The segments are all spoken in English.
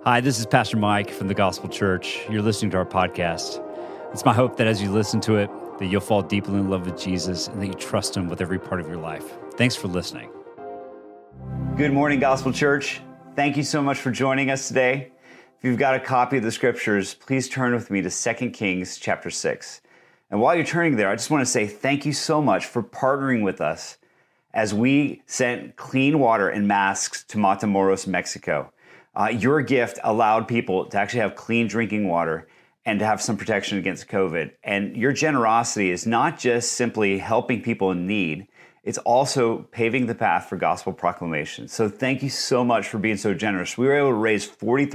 Hi, this is Pastor Mike from the Gospel Church. You're listening to our podcast. It's my hope that as you listen to it, that you'll fall deeply in love with Jesus and that you trust him with every part of your life. Thanks for listening. Good morning, Gospel Church. Thank you so much for joining us today. If you've got a copy of the scriptures, please turn with me to 2 Kings chapter 6. And while you're turning there, I just want to say thank you so much for partnering with us as we sent clean water and masks to Matamoros, Mexico. Your gift allowed people to actually have clean drinking water and to have some protection against COVID. And your generosity is not just simply helping people in need, it's also paving the path for gospel proclamation. So thank you so much for being so generous. We were able to raise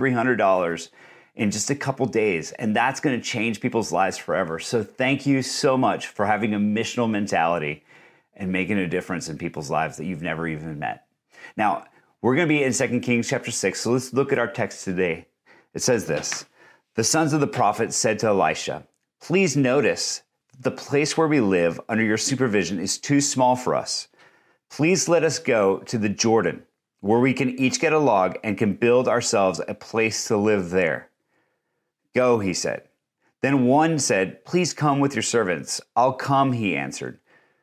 $4,300 in just a couple days, and that's going to change people's lives forever. So thank you so much for having a missional mentality and making a difference in people's lives that you've never even met. Now, we're going to be in 2 Kings chapter 6, so let's look at our text today. It says this: the sons of the prophet said to Elisha, "Please notice the place where we live under your supervision is too small for us. Please let us go to the Jordan, where we can each get a log and can build ourselves a place to live there." "Go," he said. Then one said, "Please come with your servants." "I'll come," he answered.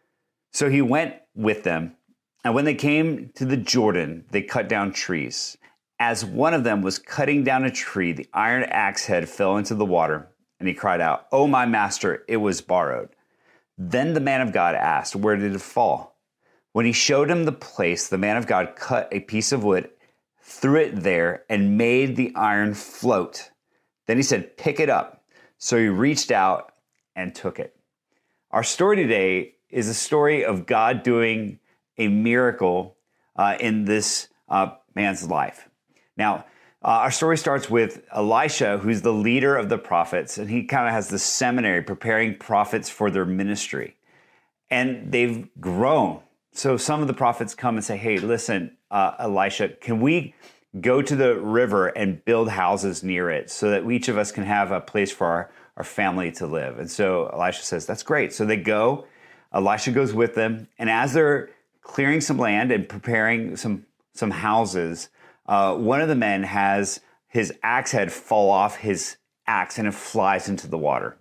So he went with them. And when they came to the Jordan, they cut down trees. As one of them was cutting down a tree, the iron axe head fell into the water, and he cried out, "Oh, my master, it was borrowed." Then the man of God asked, "Where did it fall?" When he showed him the place, the man of God cut a piece of wood, threw it there, and made the iron float. Then he said, "Pick it up." So he reached out and took it. Our story today is a story of God doing a miracle in this man's life. Now, our story starts with Elisha, who's the leader of the prophets, and he kind of has this seminary preparing prophets for their ministry. And they've grown. So some of the prophets come and say, "Hey, listen, Elisha, can we go to the river and build houses near it so that each of us can have a place for our family to live?" And so Elisha says, "That's great." So they go. Elisha goes with them. And as they're clearing some land and preparing some houses, one of the men has his axe head fall off his axe and it flies into the water.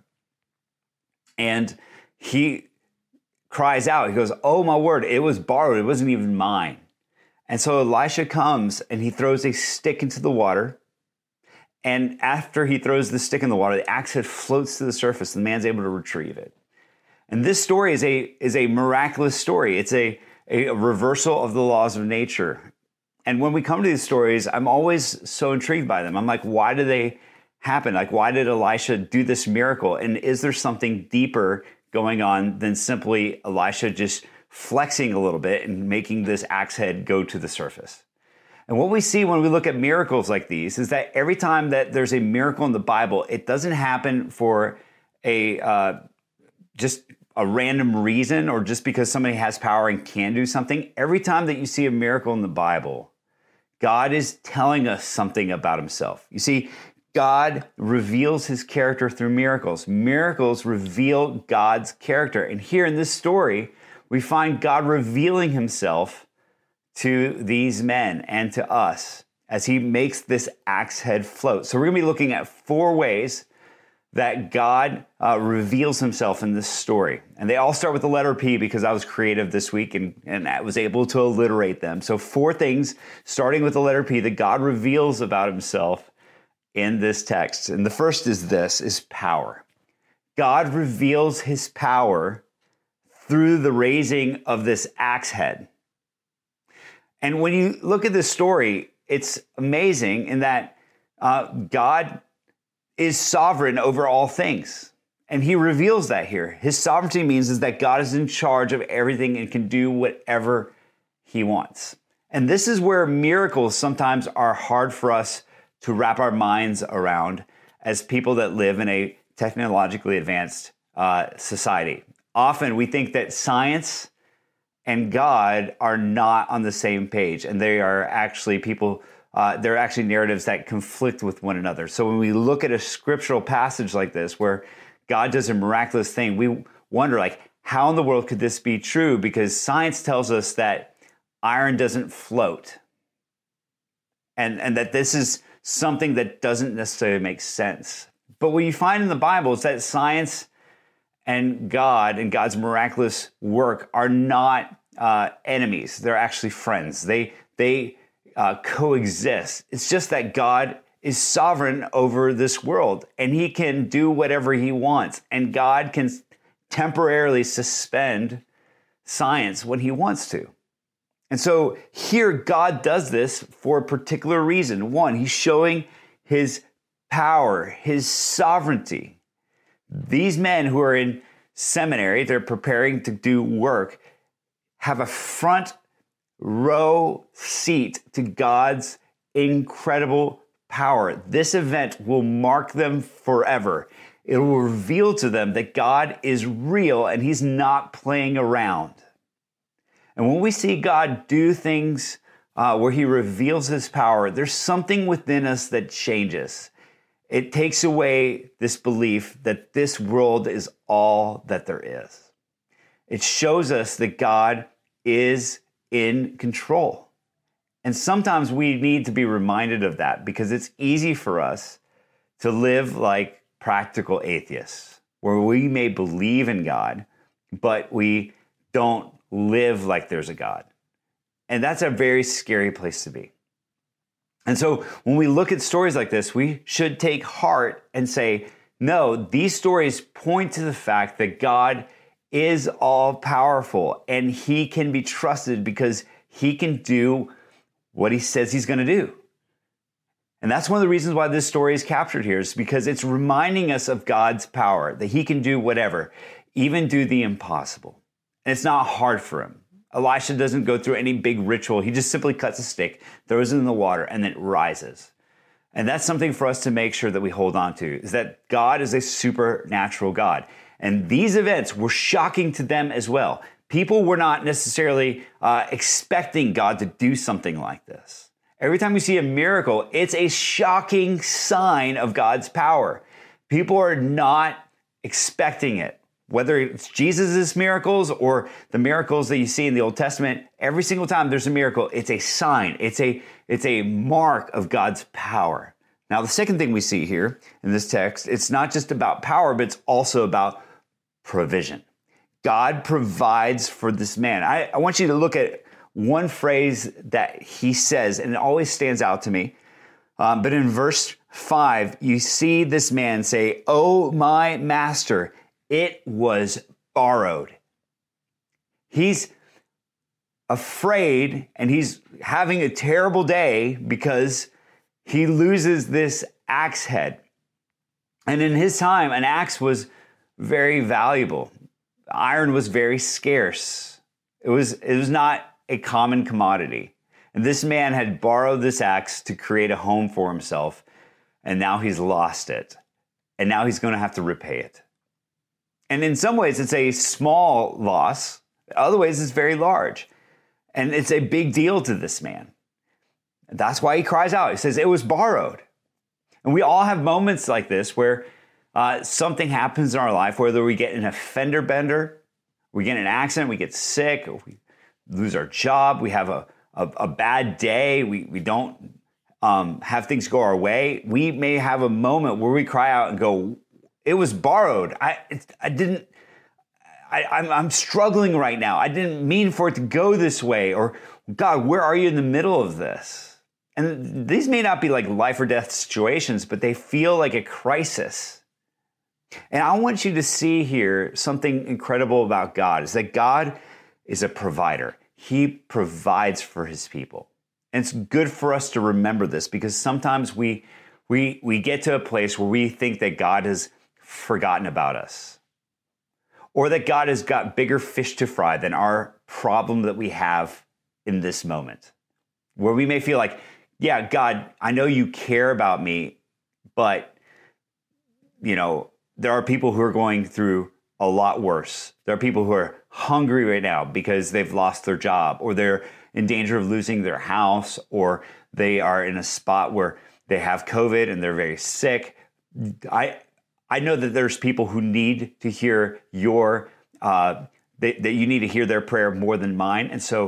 And he cries out, he goes, "Oh my word, it was borrowed, it wasn't even mine." And so Elisha comes and he throws a stick into the water. And after he throws the stick in the water, the axe head floats to the surface and the man's able to retrieve it. And this story is a miraculous story. It's a reversal of the laws of nature. And when we come to these stories, I'm always so intrigued by them. I'm like, why do they happen? Like, why did Elisha do this miracle? And is there something deeper going on than simply Elisha just flexing a little bit and making this axe head go to the surface? And what we see when we look at miracles like these is that every time that there's a miracle in the Bible, it doesn't happen for just a random reason or just because somebody has power and can do something. Every time that you see a miracle in the Bible, God is telling us something about himself. You see, God reveals his character through miracles. Miracles reveal God's character. And here in this story, we find God revealing himself to these men and to us as he makes this axe head float. So we're going to be looking at 4 ways that God reveals himself in this story. And they all start with the letter P because I was creative this week and I was able to alliterate them. So 4 things, starting with the letter P, that God reveals about himself in this text. And the first is power. God reveals his power through the raising of this axe head. And when you look at this story, it's amazing in that God is sovereign over all things. And he reveals that here. His sovereignty means is that God is in charge of everything and can do whatever he wants. And this is where miracles sometimes are hard for us to wrap our minds around as people that live in a technologically advanced society. Often we think that science and God are not on the same page, and they are actually they're actually narratives that conflict with one another. So when we look at a scriptural passage like this, where God does a miraculous thing, we wonder, like, how in the world could this be true? Because science tells us that iron doesn't float, and that this is something that doesn't necessarily make sense. But what you find in the Bible is that science and God and God's miraculous work are not enemies. They're actually friends. They coexist. It's just that God is sovereign over this world, and he can do whatever he wants. And God can temporarily suspend science when he wants to. And so here, God does this for a particular reason. One, he's showing his power, his sovereignty. These men who are in seminary, they're preparing to do work, have a front row seat to God's incredible power. This event will mark them forever. It will reveal to them that God is real and he's not playing around. And when we see God do things where he reveals his power, there's something within us that changes. It takes away this belief that this world is all that there is. It shows us that God is in control. And sometimes we need to be reminded of that because it's easy for us to live like practical atheists, where we may believe in God, but we don't live like there's a God. And that's a very scary place to be. And so when we look at stories like this, we should take heart and say, no, these stories point to the fact that God is all powerful and he can be trusted because he can do what he says he's going to do. And that's one of the reasons why this story is captured here, is because it's reminding us of God's power, that he can do whatever, even do the impossible. And it's not hard for him. Elisha doesn't go through any big ritual. He just simply cuts a stick, throws it in the water, and then it rises. And that's something for us to make sure that we hold on to, is that God is a supernatural God. And these events were shocking to them as well. People were not necessarily expecting God to do something like this. Every time we see a miracle, it's a shocking sign of God's power. People are not expecting it. Whether it's Jesus' miracles or the miracles that you see in the Old Testament, every single time there's a miracle, it's a sign. It's a mark of God's power. Now, the second thing we see here in this text, it's not just about power, but it's also about provision. God provides for this man. I want you to look at one phrase that he says, and it always stands out to me. But in verse 5, you see this man say, "Oh, my master, it was borrowed." He's afraid and he's having a terrible day because he loses this axe head. And in his time, an axe was very valuable. Iron was very scarce. It was not a common commodity. And this man had borrowed this axe to create a home for himself, and now he's lost it. And now he's going to have to repay it. And in some ways, it's a small loss. In other ways, it's very large. And it's a big deal to this man. That's why he cries out. He says, it was borrowed. And we all have moments like this where something happens in our life, whether we get in a fender bender, we get in an accident, we get sick, or we lose our job, we have a bad day, we don't have things go our way. We may have a moment where we cry out and go, it was borrowed. I'm struggling right now. I didn't mean for it to go this way. Or, God, where are you in the middle of this? And these may not be like life or death situations, but they feel like a crisis. And I want you to see here something incredible about God, is that God is a provider. He provides for his people. And it's good for us to remember this, because sometimes we get to a place where we think that God has forgotten about us, or that God has got bigger fish to fry than our problem that we have in this moment, where we may feel like, yeah, God, I know you care about me, but, there are people who are going through a lot worse. There are people who are hungry right now because they've lost their job, or they're in danger of losing their house, or they are in a spot where they have COVID and they're very sick. I know that there's people who need to hear that you need to hear their prayer more than mine. And so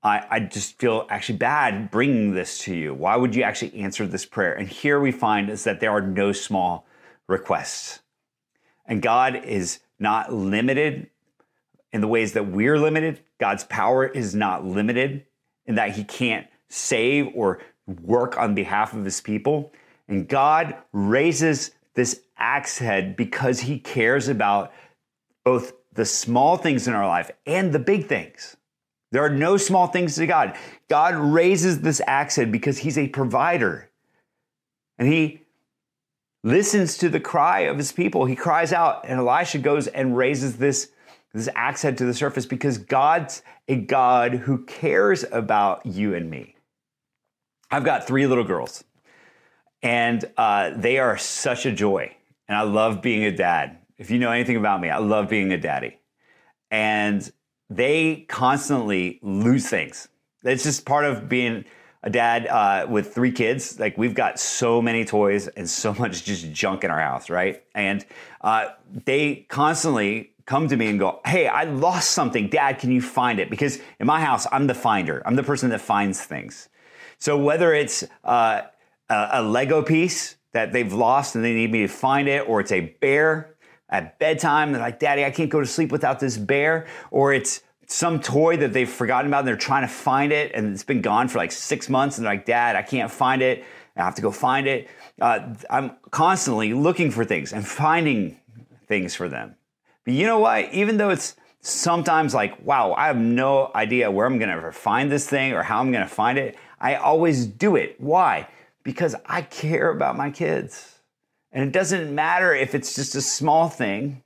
I just feel actually bad bringing this to you. Why would you actually answer this prayer? And here we find is that there are no small requests. And God is not limited in the ways that we're limited. God's power is not limited in that he can't save or work on behalf of his people. And God raises this axe head because he cares about both the small things in our life and the big things. There are no small things to God. God raises this axe head because he's a provider. And he listens to the cry of his people. He cries out, and Elisha goes and raises this axe head to the surface because God's a God who cares about you and me. I've got 3 little girls, and they are such a joy. And I love being a dad. If you know anything about me, I love being a daddy. And they constantly lose things. It's just part of being a dad with 3 kids. Like, we've got so many toys and so much just junk in our house, right? And they constantly come to me and go, hey, I lost something. Dad, can you find it? Because in my house, I'm the finder. I'm the person that finds things. So whether it's a Lego piece that they've lost and they need me to find it, or it's a bear at bedtime, they're like, Daddy, I can't go to sleep without this bear, or it's some toy that they've forgotten about and they're trying to find it and it's been gone for like 6 months and they're like, Dad, I can't find it. I have to go find it. I'm constantly looking for things and finding things for them. But you know what? Even though it's sometimes like, wow, I have no idea where I'm going to ever find this thing or how I'm going to find it, I always do it. Why? Because I care about my kids. And it doesn't matter if it's just a small thing.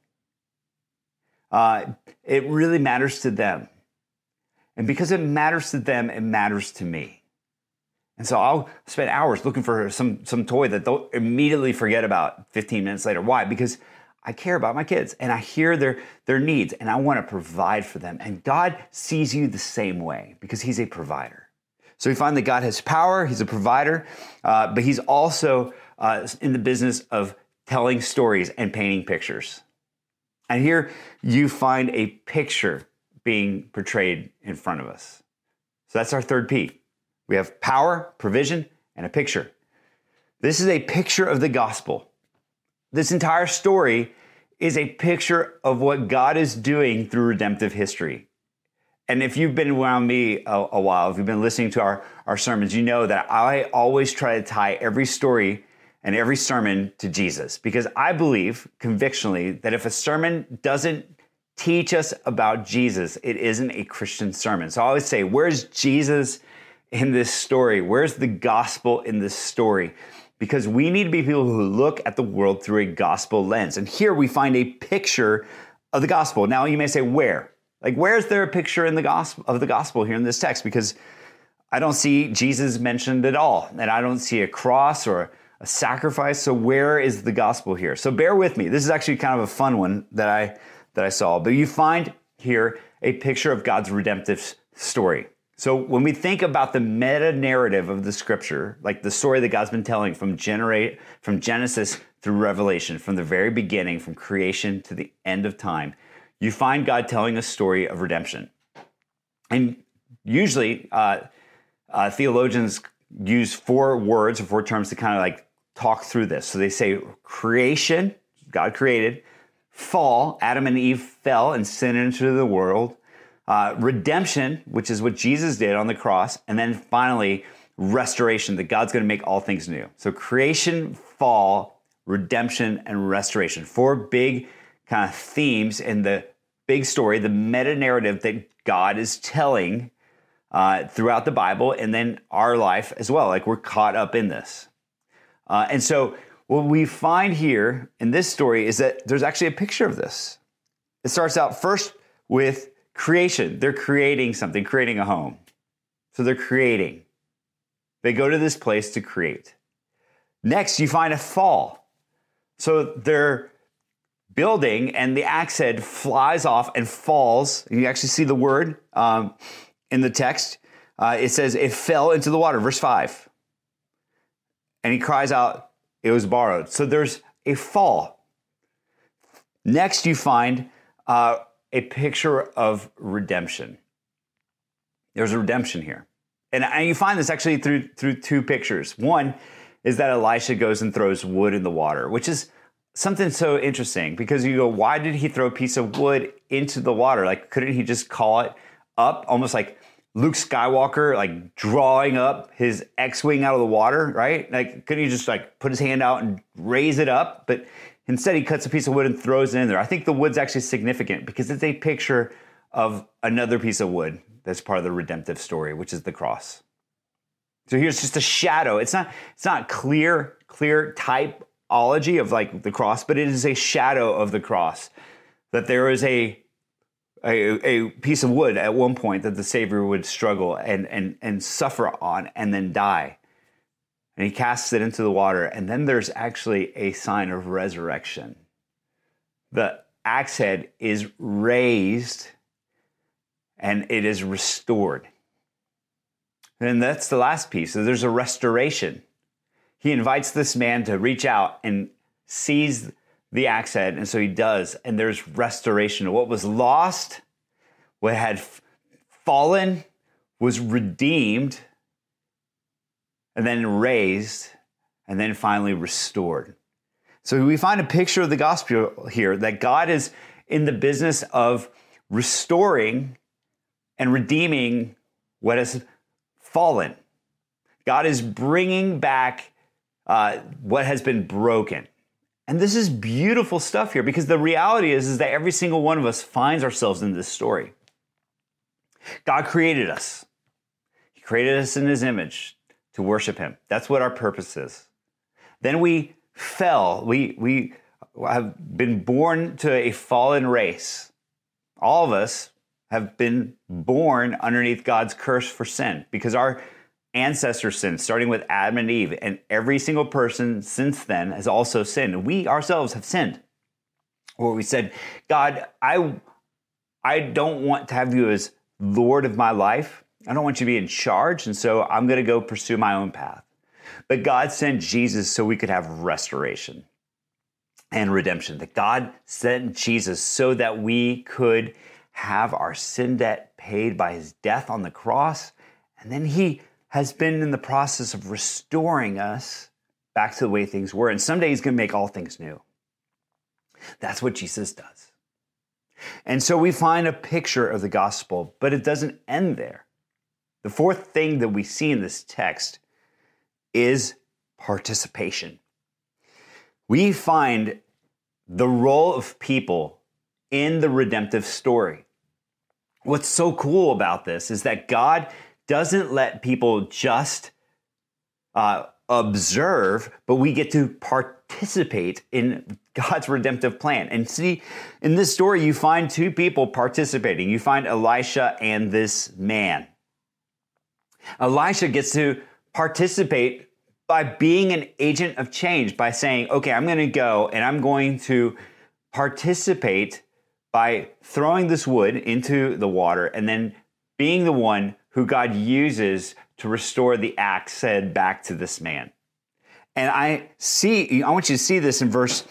It really matters to them. And because it matters to them, it matters to me. And so I'll spend hours looking for some toy that they'll immediately forget about 15 minutes later. Why? Because I care about my kids and I hear their needs and I want to provide for them. And God sees you the same way because he's a provider. So we find that God has power, he's a provider, but he's also in the business of telling stories and painting pictures. And here you find a picture being portrayed in front of us. So that's our third P. We have power, provision, and a picture. This is a picture of the gospel. This entire story is a picture of what God is doing through redemptive history. And if you've been around me a while, if you've been listening to our sermons, you know that I always try to tie every story and every sermon to Jesus, because I believe convictionally that if a sermon doesn't teach us about Jesus, it isn't a Christian sermon. So I always say, where's Jesus in this story? Where's the gospel in this story? Because we need to be people who look at the world through a gospel lens. And here we find a picture of the gospel. Now you may say, where? Like, where is there a picture in the gospel here in this text? Because I don't see Jesus mentioned at all, and I don't see a cross or a sacrifice. So where is the gospel here? So bear with me. This is actually kind of a fun one that I saw. But you find here a picture of God's redemptive story. So when we think about the meta narrative of the scripture, like the story that God's been telling from Genesis through Revelation, from the very beginning, from creation to the end of time, you find God telling a story of redemption. And usually theologians use 4 words or 4 terms to kind of like talk through this. So they say creation, God created; fall, Adam and Eve fell and sinned into the world; redemption, which is what Jesus did on the cross; and then finally restoration, that God's going to make all things new. So creation, fall, redemption, and restoration. 4 big kind of themes in the big story, the meta narrative that God is telling throughout the Bible, and then our life as well. Like, we're caught up in this. And so what we find here in this story is that there's actually a picture of this. It starts out first with creation. They're creating something, creating a home. So they're creating. They go to this place to create. Next, you find a fall. So they're building, and the axe head flies off and falls. And you actually see the word in the text. It says it fell into the water, verse 5. And he cries out, it was borrowed. So there's a fall. Next, you find a picture of redemption. There's a redemption here. And you find this actually through two pictures. One is that Elisha goes and throws wood in the water, which is something so interesting because you go, why did he throw a piece of wood into the water? Like, couldn't he just call it up? Almost like Luke Skywalker, like drawing up his X-Wing out of the water, right? Like, couldn't he just like put his hand out and raise it up? But instead he cuts a piece of wood and throws it in there. I think the wood's actually significant because it's a picture of another piece of wood that's part of the redemptive story, which is the cross. So here's just a shadow. It's not clear typology of like the cross, but it is a shadow of the cross. That there is a piece of wood at one point that the Savior would struggle and suffer on and then die. And he casts it into the water. And then there's actually a sign of resurrection. The axe head is raised and it is restored. And that's the last piece. So there's a restoration. He invites this man to reach out and seize the axe head, and so he does. And there's restoration. What was lost, what had fallen, was redeemed, and then raised, and then finally restored. So we find a picture of the gospel here that God is in the business of restoring and redeeming what has fallen. God is bringing back what has been broken. And this is beautiful stuff here because the reality is that every single one of us finds ourselves in this story. God created us. He created us in his image to worship him. That's what our purpose is. Then we fell. We have been born to a fallen race. All of us have been born underneath God's curse for sin because our ancestors sinned, starting with Adam and Eve, and every single person since then has also sinned. We ourselves have sinned. Where we said, God, I don't want to have you as Lord of my life. I don't want you to be in charge, and so I'm going to go pursue my own path. But God sent Jesus so we could have restoration and redemption. That God sent Jesus so that we could have our sin debt paid by his death on the cross, and then he has been in the process of restoring us back to the way things were. And someday he's going to make all things new. That's what Jesus does. And so we find a picture of the gospel, but it doesn't end there. The fourth thing that we see in this text is participation. We find the role of people in the redemptive story. What's so cool about this is that God doesn't let people just observe, but we get to participate in God's redemptive plan. And see, in this story, you find two people participating. You find Elisha and this man. Elisha gets to participate by being an agent of change, by saying, okay, I'm going to go and I'm going to participate by throwing this wood into the water and then being the one who God uses to restore the axe head back to this man. And I want you to see this in verse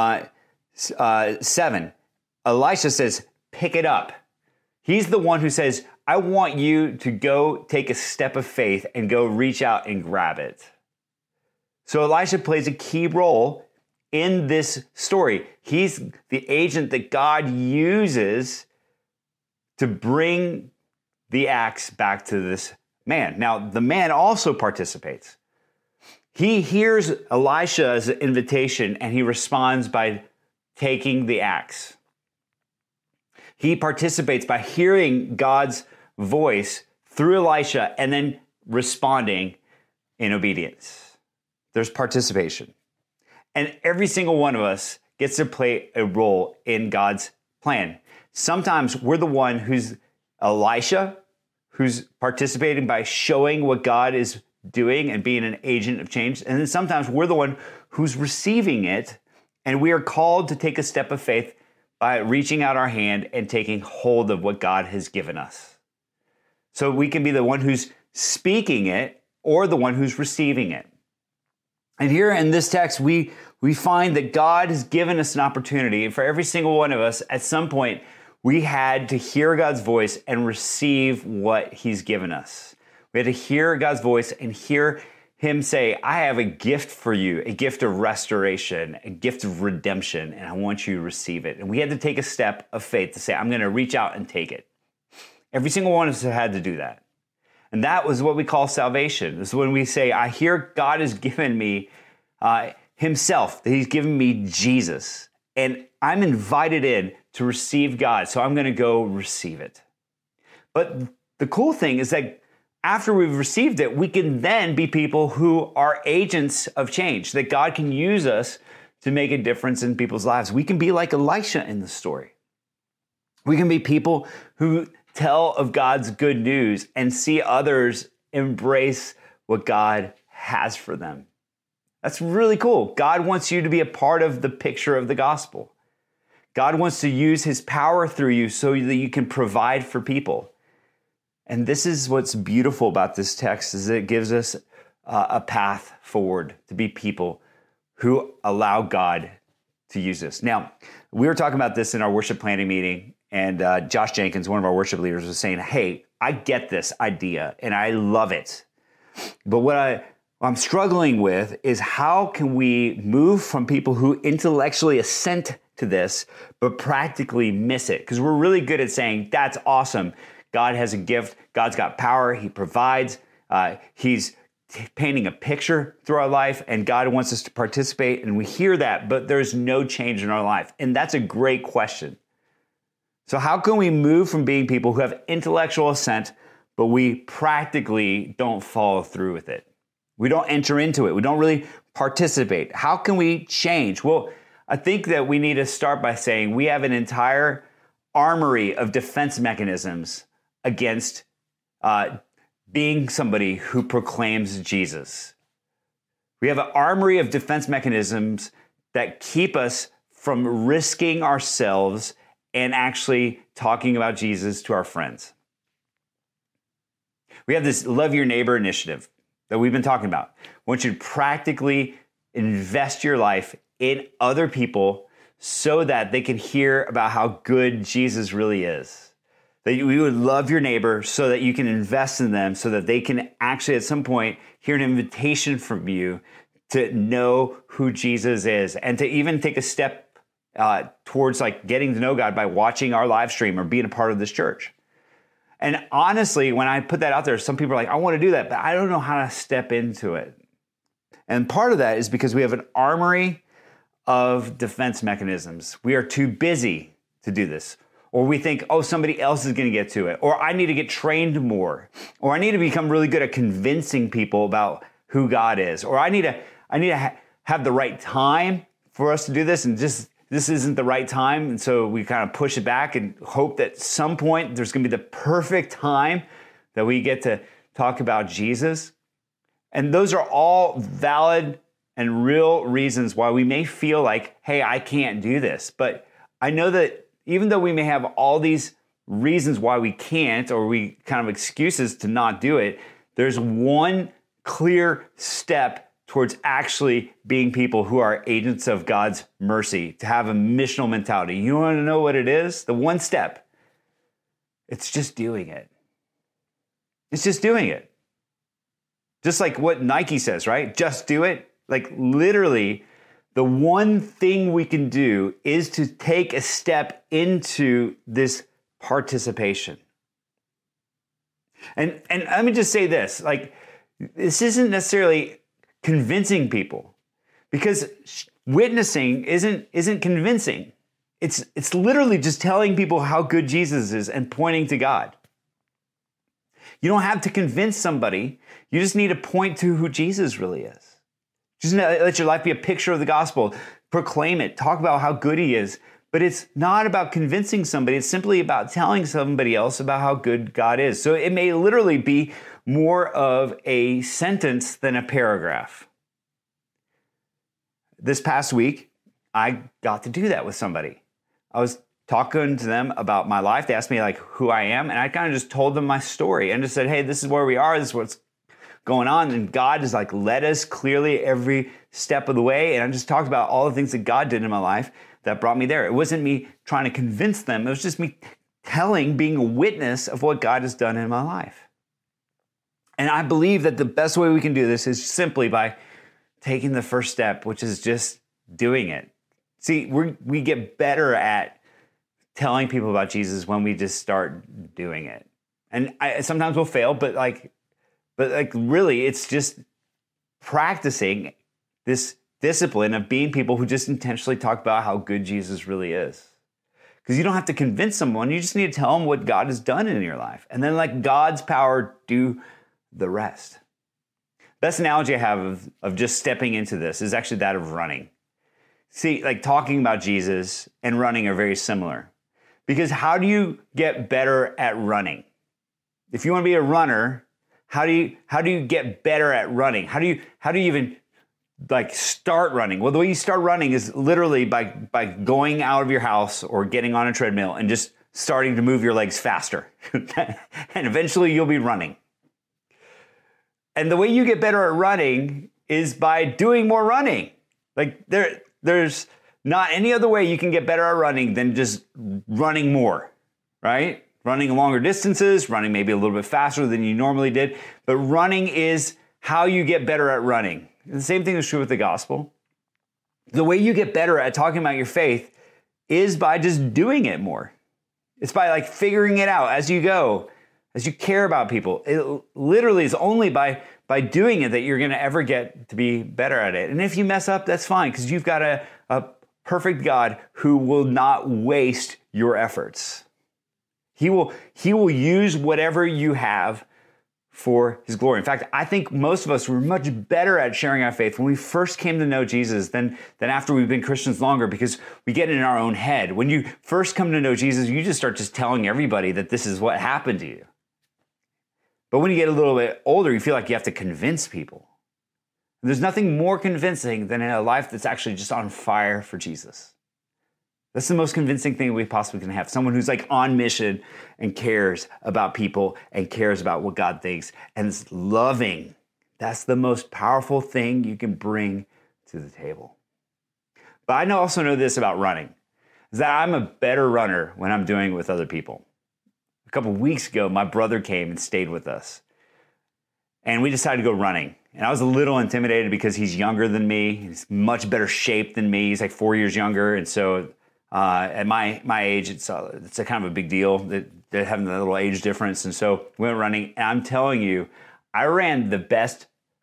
7. Elisha says, pick it up. He's the one who says, I want you to go take a step of faith and go reach out and grab it. So Elisha plays a key role in this story. He's the agent that God uses to bring the axe back to this man. Now, the man also participates. He hears Elisha's invitation and he responds by taking the axe. He participates by hearing God's voice through Elisha and then responding in obedience. There's participation. And every single one of us gets to play a role in God's plan. Sometimes we're the one who's Elisha, who's participating by showing what God is doing and being an agent of change. And then sometimes we're the one who's receiving it, and we are called to take a step of faith by reaching out our hand and taking hold of what God has given us. So we can be the one who's speaking it or the one who's receiving it. And here in this text, we find that God has given us an opportunity, and for every single one of us, at some point, we had to hear God's voice and receive what he's given us. We had to hear God's voice and hear him say, I have a gift for you, a gift of restoration, a gift of redemption, and I want you to receive it. And we had to take a step of faith to say, I'm going to reach out and take it. Every single one of us had to do that. And that was what we call salvation. This is when we say, I hear God has given me himself, that he's given me Jesus. And I'm invited in to receive God, so I'm going to go receive it. But the cool thing is that after we've received it, we can then be people who are agents of change, that God can use us to make a difference in people's lives. We can be like Elisha in the story. We can be people who tell of God's good news and see others embrace what God has for them. That's really cool. God wants you to be a part of the picture of the gospel. God wants to use his power through you so that you can provide for people. And this is what's beautiful about this text, is it gives us a path forward to be people who allow God to use us. Now, we were talking about this in our worship planning meeting, and Josh Jenkins, one of our worship leaders, was saying, hey, I get this idea and I love it. But what I'm struggling with is how can we move from people who intellectually assent to this, but practically miss it? Because we're really good at saying, that's awesome. God has a gift. God's got power. He provides. He's painting a picture through our life, and God wants us to participate. And we hear that, but there's no change in our life. And that's a great question. So how can we move from being people who have intellectual assent, but we practically don't follow through with it? We don't enter into it. We don't really participate. How can we change? Well, I think that we need to start by saying we have an entire armory of defense mechanisms against being somebody who proclaims Jesus. We have an armory of defense mechanisms that keep us from risking ourselves and actually talking about Jesus to our friends. We have this Love Your Neighbor initiative that we've been talking about. I want you to practically invest your life in other people so that they can hear about how good Jesus really is. That you would love your neighbor so that you can invest in them, so that they can actually at some point hear an invitation from you to know who Jesus is, and to even take a step towards like getting to know God by watching our live stream or being a part of this church. And honestly, when I put that out there, some people are like, I want to do that, but I don't know how to step into it. And part of that is because we have an armory of defense mechanisms. We are too busy to do this. Or we think, oh, somebody else is going to get to it. Or I need to get trained more. Or I need to become really good at convincing people about who God is. Or I need to have the right time for us to do this, and just this isn't the right time. And so we kind of push it back and hope that at some point there's going to be the perfect time that we get to talk about Jesus. And those are all valid and real reasons why we may feel like, hey, I can't do this. But I know that even though we may have all these reasons why we can't, or we kind of excuses to not do it, there's one clear step towards actually being people who are agents of God's mercy, to have a missional mentality. You want to know what it is? The one step. It's just doing it. It's just doing it. Just like what Nike says, right? Just do it. Like literally, the one thing we can do is to take a step into this participation. And let me just say this, like, this isn't necessarily convincing people, because witnessing isn't convincing. It's literally just telling people how good Jesus is and pointing to God. You don't have to convince somebody. You just need to point to who Jesus really is. Just let your life be a picture of the gospel. Proclaim it. Talk about how good he is. But it's not about convincing somebody. It's simply about telling somebody else about how good God is. So it may literally be more of a sentence than a paragraph. This past week, I got to do that with somebody. I was talking to them about my life. They asked me like who I am, and I kind of just told them my story and just said, hey, this is where we are. This is what's going on, and God has like led us clearly every step of the way. And I just talked about all the things that God did in my life that brought me there. It wasn't me trying to convince them. It was just me being a witness of what God has done in my life. And I believe that the best way we can do this is simply by taking the first step, which is just doing it. See, we get better at telling people about Jesus when we just start doing it. And sometimes we'll fail, but really, it's just practicing this discipline of being people who just intentionally talk about how good Jesus really is. Because you don't have to convince someone, you just need to tell them what God has done in your life. And then let God's power do the rest. Best analogy I have of just stepping into this is actually that of running. See, like talking about Jesus and running are very similar. Because how do you get better at running? If you want to be a runner, how do you get better at running? How do you even like start running? Well, the way you start running is literally by going out of your house or getting on a treadmill and just starting to move your legs faster. And eventually you'll be running. And the way you get better at running is by doing more running. Like there's not any other way you can get better at running than just running more, right? Running longer distances, running maybe a little bit faster than you normally did. But running is how you get better at running. And the same thing is true with the gospel. The way you get better at talking about your faith is by just doing it more. It's by like figuring it out as you go, as you care about people. It literally is only by doing it that you're going to ever get to be better at it. And if you mess up, that's fine, because you've got a perfect God who will not waste your efforts. He will use whatever you have for his glory. In fact, I think most of us were much better at sharing our faith when we first came to know Jesus than after we've been Christians longer, because we get in our own head. When you first come to know Jesus, you just start just telling everybody that this is what happened to you. But when you get a little bit older, you feel like you have to convince people. And there's nothing more convincing than a life that's actually just on fire for Jesus. That's the most convincing thing we possibly can have. Someone who's like on mission and cares about people and cares about what God thinks and is loving. That's the most powerful thing you can bring to the table. But I also know this about running, is that I'm a better runner when I'm doing it with other people. A couple of weeks ago, my brother came and stayed with us. And we decided to go running. And I was a little intimidated because he's younger than me. He's much better shape than me. He's like 4 years younger. And so at my age, it's a kind of a big deal that having a little age difference. And so we went running. And I'm telling you, I ran the best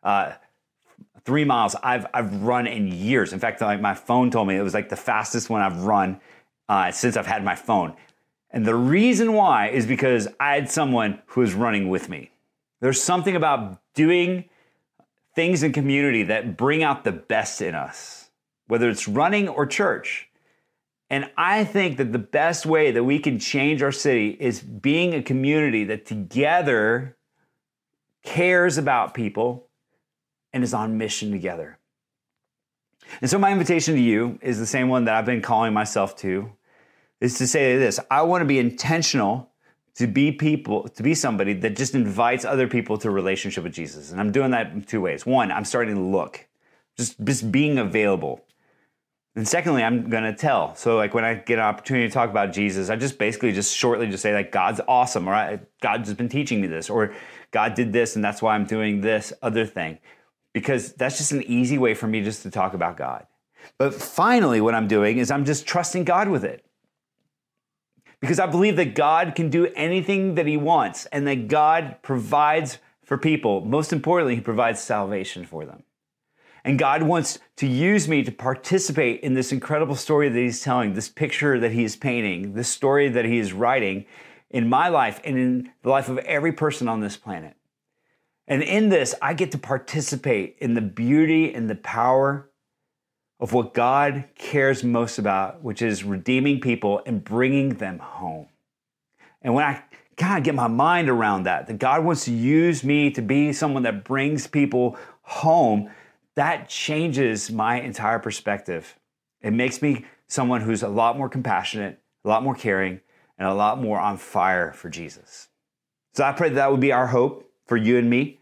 3 miles I've run in years. In fact, like my phone told me it was like the fastest one I've run since I've had my phone. And the reason why is because I had someone who was running with me. There's something about doing things in community that bring out the best in us, whether it's running or church. And I think that the best way that we can change our city is being a community that together cares about people and is on mission together. And so my invitation to you is the same one that I've been calling myself to, is to say this: I want to be intentional to be somebody that just invites other people to a relationship with Jesus. And I'm doing that in two ways. One, I'm starting to look, just being available. And secondly, I'm going to tell. So like when I get an opportunity to talk about Jesus, I just basically shortly say like, God's awesome, or God's been teaching me this, or God did this and that's why I'm doing this other thing. Because that's just an easy way for me just to talk about God. But finally, what I'm doing is I'm just trusting God with it. Because I believe that God can do anything that he wants, and that God provides for people. Most importantly, he provides salvation for them. And God wants to use me to participate in this incredible story that he's telling, this picture that he is painting, this story that he is writing in my life and in the life of every person on this planet. And in this, I get to participate in the beauty and the power of what God cares most about, which is redeeming people and bringing them home. And when I kind of get my mind around that God wants to use me to be someone that brings people home, that changes my entire perspective. It makes me someone who's a lot more compassionate, a lot more caring, and a lot more on fire for Jesus. So I pray that would be our hope for you and me,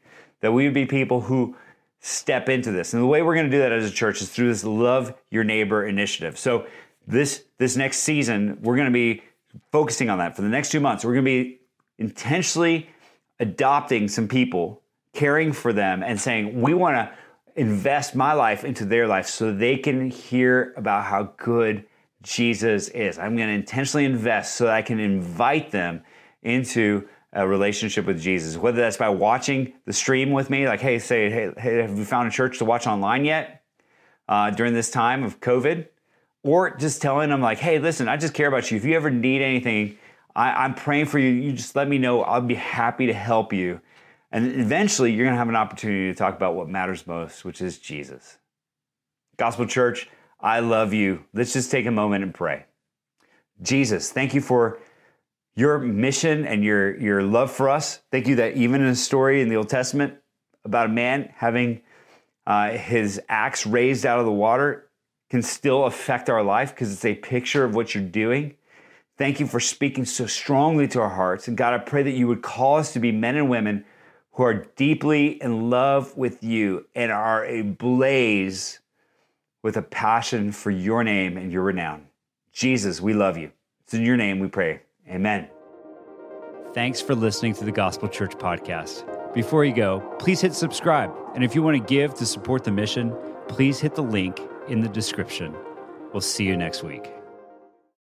that we would be people who step into this. And the way we're going to do that as a church is through this Love Your Neighbor initiative. So this next season, we're going to be focusing on that for the next 2 months. We're going to be intentionally adopting some people, caring for them, and saying, we want to invest my life into their life so they can hear about how good Jesus is. I'm going to intentionally invest so that I can invite them into a relationship with Jesus, whether that's by watching the stream with me, like, hey, have you found a church to watch online yet during this time of COVID? Or just telling them like, hey, listen, I just care about you. If you ever need anything, I'm praying for you. You just let me know. I'll be happy to help you. And eventually you're going to have an opportunity to talk about what matters most, which is Jesus. Gospel Church, I love you. Let's just take a moment and pray. Jesus, thank you for your mission and your love for us. Thank you that even in a story in the Old Testament about a man having his axe raised out of the water can still affect our life because it's a picture of what you're doing. Thank you for speaking so strongly to our hearts. And God, I pray that you would call us to be men and women who are deeply in love with you and are ablaze with a passion for your name and your renown. Jesus, we love you. It's in your name we pray. Amen. Thanks for listening to the Gospel Church podcast. Before you go, please hit subscribe. And if you want to give to support the mission, please hit the link in the description. We'll see you next week.